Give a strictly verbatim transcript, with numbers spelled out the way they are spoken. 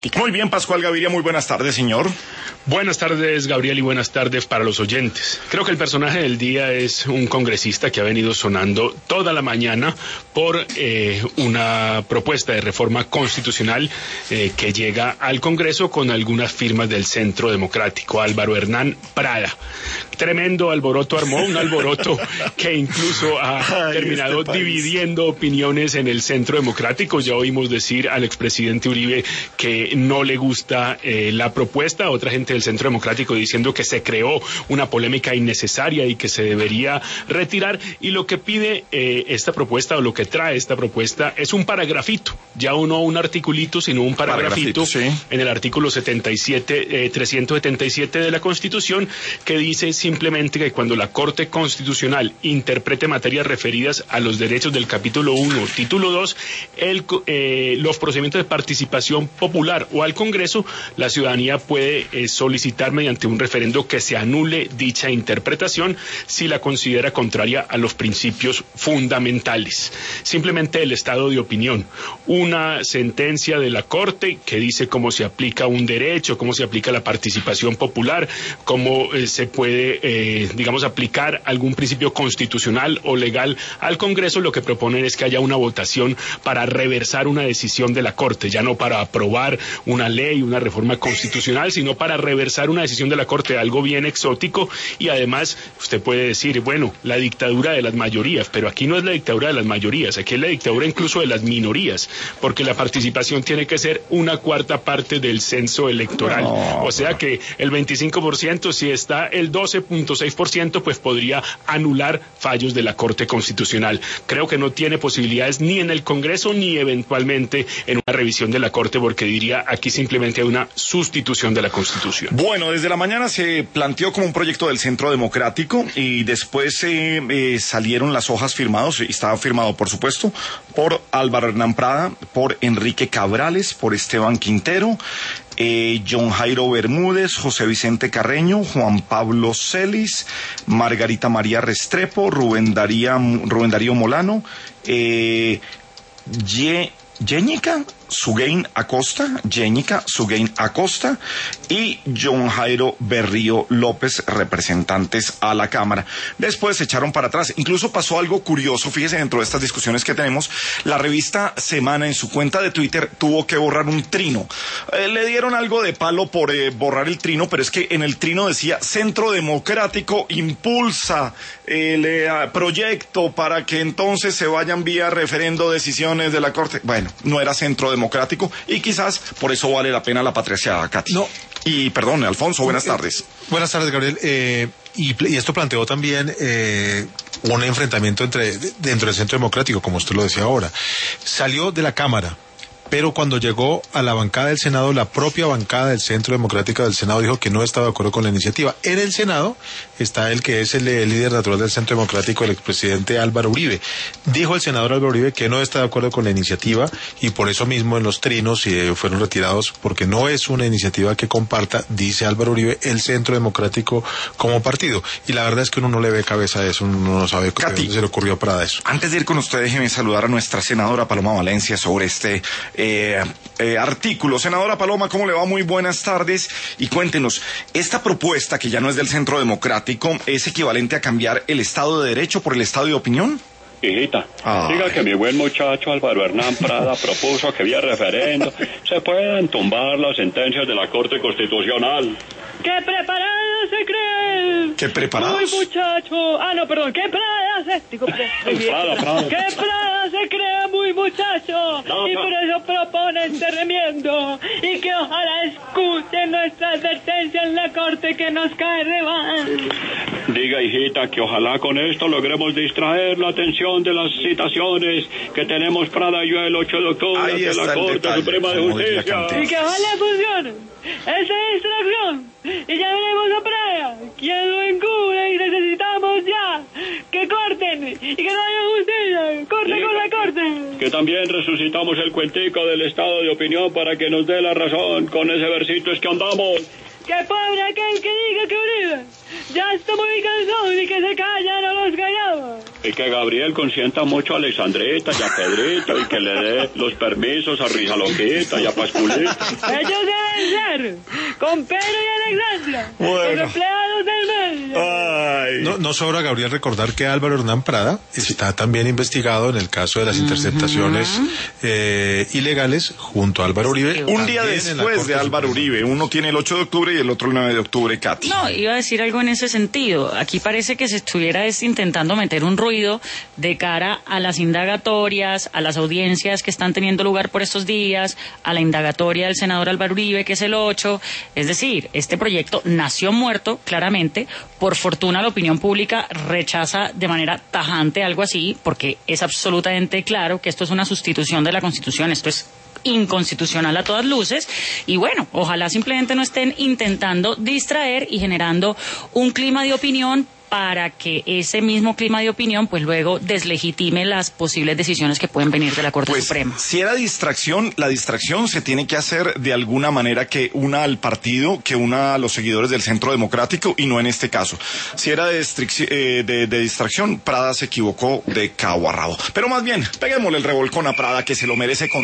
Muy bien, Pascual Gaviria, muy buenas tardes, señor. Buenas tardes, Gabriel, y buenas tardes para los oyentes. Creo que el personaje del día es un congresista que ha venido sonando toda la mañana por eh, una propuesta de reforma constitucional eh, que llega al Congreso con algunas firmas del Centro Democrático, Álvaro Hernán Prada. Tremendo alboroto armó, un alboroto que incluso ha Ay, terminado este dividiendo opiniones en el Centro Democrático. Ya oímos decir al expresidente Uribe que no le gusta eh, la propuesta, otra gente del Centro Democrático diciendo que se creó una polémica innecesaria y que se debería retirar, y lo que pide eh, esta propuesta, o lo que trae esta propuesta, es un paragrafito, ya no un articulito, sino un paragrafito, paragrafito sí. En el artículo setenta y siete, eh, trescientos setenta y siete de la Constitución, que dice simplemente que cuando la Corte Constitucional interprete materias referidas a los derechos del capítulo uno, título dos, el, eh, los procedimientos de participación popular o al Congreso, la ciudadanía puede eh, solicitar mediante un referendo que se anule dicha interpretación si la considera contraria a los principios fundamentales. Simplemente el estado de opinión, una sentencia de la Corte que dice cómo se aplica un derecho, cómo se aplica la participación popular, cómo eh, se puede, eh, digamos, aplicar algún principio constitucional o legal al Congreso. Lo que proponen es que haya una votación para reversar una decisión de la Corte, ya no para aprobar una ley, una reforma constitucional, sino para reversar una decisión de la Corte, algo bien exótico. Y además usted puede decir, bueno, la dictadura de las mayorías, pero aquí no es la dictadura de las mayorías, aquí es la dictadura incluso de las minorías, porque la participación tiene que ser una cuarta parte del censo electoral. No. O sea que el veinticinco por ciento, si está el doce punto seis por ciento, pues podría anular fallos de la Corte Constitucional. Creo que no tiene posibilidades ni en el Congreso ni eventualmente en una revisión de la Corte, porque diría aquí simplemente hay una sustitución de la Constitución. Bueno, desde la mañana se planteó como un proyecto del Centro Democrático y después eh, eh, salieron las hojas firmadas, y estaba firmado por supuesto por Álvaro Hernán Prada, por Enrique Cabrales, por Esteban Quintero, eh, John Jairo Bermúdez, José Vicente Carreño, Juan Pablo Celis, Margarita María Restrepo, Rubén, Daría, Rubén Darío Molano, eh, Ye, Yéñica Suguein Acosta, Yéñica Suguein Acosta y John Jairo Berrío López, representantes a la Cámara. Después se echaron para atrás. Incluso pasó algo curioso, fíjese, dentro de estas discusiones que tenemos, la revista Semana en su cuenta de Twitter tuvo que borrar un trino. Eh, le dieron algo de palo por eh, borrar el trino, pero es que en el trino decía Centro Democrático impulsa el eh, proyecto para que entonces se vayan vía referendo decisiones de la Corte. Bueno, no era Centro Democrático. democrático y quizás por eso vale la pena la patriarcada, Katy. No. Y perdón, Alfonso, buenas tardes. Eh, buenas tardes, Gabriel. Eh, y, y esto planteó también eh, un enfrentamiento entre dentro del Centro Democrático, como usted lo decía ahora. Salió de la Cámara, pero cuando llegó a la bancada del Senado, la propia bancada del Centro Democrático del Senado dijo que no estaba de acuerdo con la iniciativa. En el Senado está el que es el, el líder natural del Centro Democrático, el expresidente Álvaro Uribe. Dijo el senador Álvaro Uribe que no está de acuerdo con la iniciativa y por eso mismo en los trinos eh, fueron retirados, porque no es una iniciativa que comparta, dice Álvaro Uribe, el Centro Democrático como partido. Y la verdad es que uno no le ve cabeza a eso, uno no sabe cómo se le ocurrió para eso. Antes de ir con usted, déjeme saludar a nuestra senadora Paloma Valencia sobre este Eh, eh, artículo. Senadora Paloma, ¿cómo le va? Muy buenas tardes. Y cuéntenos, esta propuesta, que ya no es del Centro Democrático, ¿es equivalente a cambiar el Estado de Derecho por el Estado de Opinión? Hijita, ah, diga que mi buen muchacho Álvaro Hernán Prada propuso que vía referendo se puedan tumbar las sentencias de la Corte Constitucional. ¡Qué preparados se creen! ¿Qué preparados? Muy muchacho. Ah, no, perdón. ¿Qué Prada se... Digo, Prada, Prada. ¿Qué Prada se cree muy muchacho? No, y por eso propone este remiendo. Y que ojalá escuchen nuestra advertencia en la Corte que nos cae de mal. Diga, hijita, que ojalá con esto logremos distraer la atención de las citaciones que tenemos Prada y yo el ocho de octubre de la Corte Suprema de Justicia. Y que ojalá funcione esa distracción. Y ya veremos a Prada quién lo encubre, y necesitamos ya que corten y que no haya justicia. Corte con la Corte. Que también resucitamos el cuentico del Estado de Opinión para que nos dé la razón con ese versito es que andamos. Que pobre aquel que diga que Uribe ya está muy cansado y que se calla, no los callamos. Y que Gabriel consienta mucho a Alexandrita y a Pedrito y que le dé los permisos a Rizaloquita y a Pasculita. Ellos deben ser con Pedro y Alexandra, bueno. Los empleados del medio. Ay. No, no sobra, Gabriel, recordar que Álvaro Hernán Prada está también investigado en el caso de las interceptaciones uh-huh. eh, ilegales junto a Álvaro Uribe. Un día después de Álvaro Uribe, uno tiene el ocho de octubre y el otro el nueve de octubre, Katy. No, iba a decir algo en ese sentido. Aquí parece que se estuviera es, intentando meter un ruido de cara a las indagatorias, a las audiencias que están teniendo lugar por estos días, a la indagatoria del senador Álvaro Uribe, que es el ocho. Es decir, este proyecto nació muerto, claramente. Por fortuna, la opinión pública rechaza de manera tajante algo así, porque es absolutamente claro que esto es una sustitución de la Constitución. Esto es inconstitucional a todas luces, y bueno, ojalá simplemente no estén intentando distraer y generando un clima de opinión para que ese mismo clima de opinión pues luego deslegitime las posibles decisiones que pueden venir de la Corte pues, Suprema. Si era distracción, la distracción se tiene que hacer de alguna manera que una al partido, que una a los seguidores del Centro Democrático, y no en este caso. Si era de, eh, de, de distracción, Prada se equivocó de cabo a rabo. Pero más bien, peguémosle el revolcón a Prada, que se lo merece con